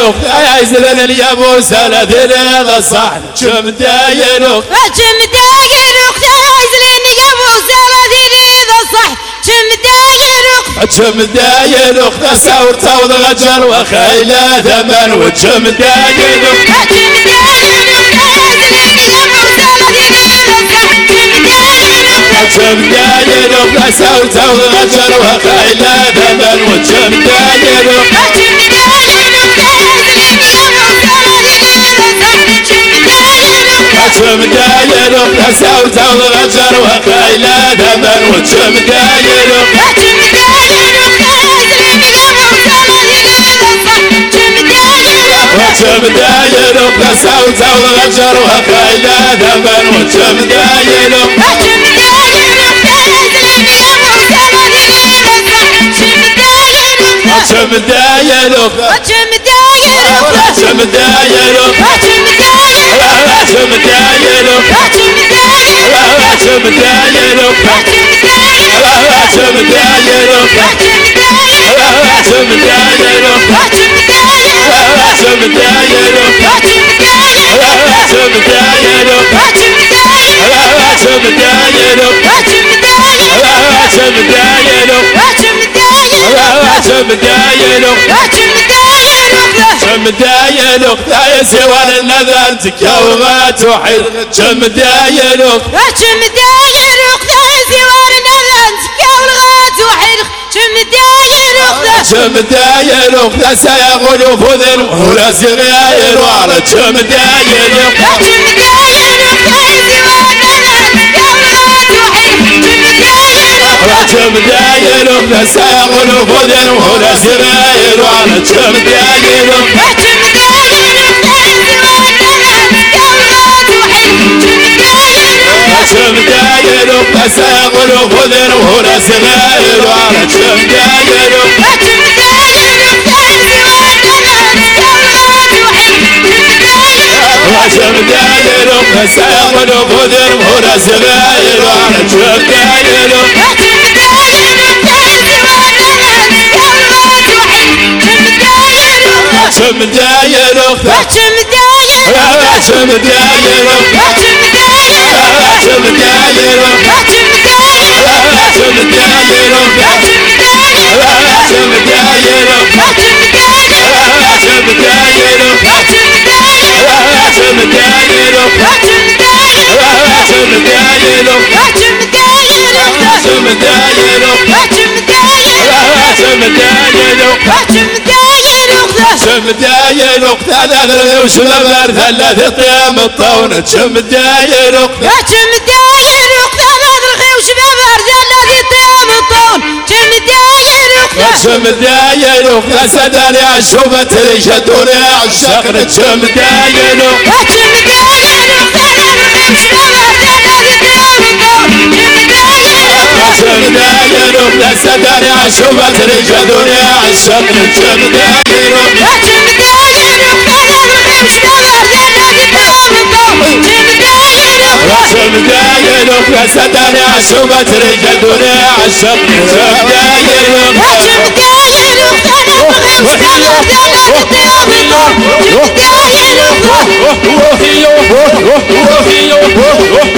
دايرو يزلن يا موسى لذل هذا الصحن كم دايرو كم دايرو يزلن يا موسى لذل هذا الصحن كم دايرو كم دايرو ثور توض غجر وخيله ثمن وكم دايرو كم دايرو ثور توض غجر وخيله ثمن وكم دايرو كم دايرو ثور توض غجر وخيله ثمن وكم دايرو وكم دايرو ثور توض غجر وخيله ثمن وكم دايرو كم دايرو كم دايرو كم دايرو كم دايرو كم دايرو كم دايرو كم دايرو كم دايرو كم دايرو كم دايرو كم دايرو كم دايرو كم دايرو يا سوى النذر تكوغات وحيد كم دايرو كم دايرو يا سوى النذر تكوغات وحيد كم دايرو كم دايرو سيغلو فذن ولا صغير على كم دايرو كم دايرو يا سوى النذر تكوغات وحيد كم دايرو سيغلو فذن ولا صغير على كم دايرو كم دايرو سيغلو فذن ولا صغير على كم دايرو كم دايرو سيغلو فذن ولا صغير على كم دايرو كم دايرو كم دايرو كم دايرو كم دايرو كم دايرو كم دايرو كم دايرو كم دايرو كم دايرو كم دايرو كم دايرو ثلاثة وشباب ثلاثة طيام الطونة كم دايرو كم دايرو ثلاثة وشباب ثلاثة طيام الطون كم دايرو كم دايرو سداني عشوبة ريشدوني عالشقر كم دايرو كم دايرو ثلاثة وشباب ثلاثة طيام الطون كم دايرو سداني عشوبة ريشدوني عالشقر كم دايرو كم دايرو سداني عشوبة ريشدوني عالشقر كم دايرو كم دايرو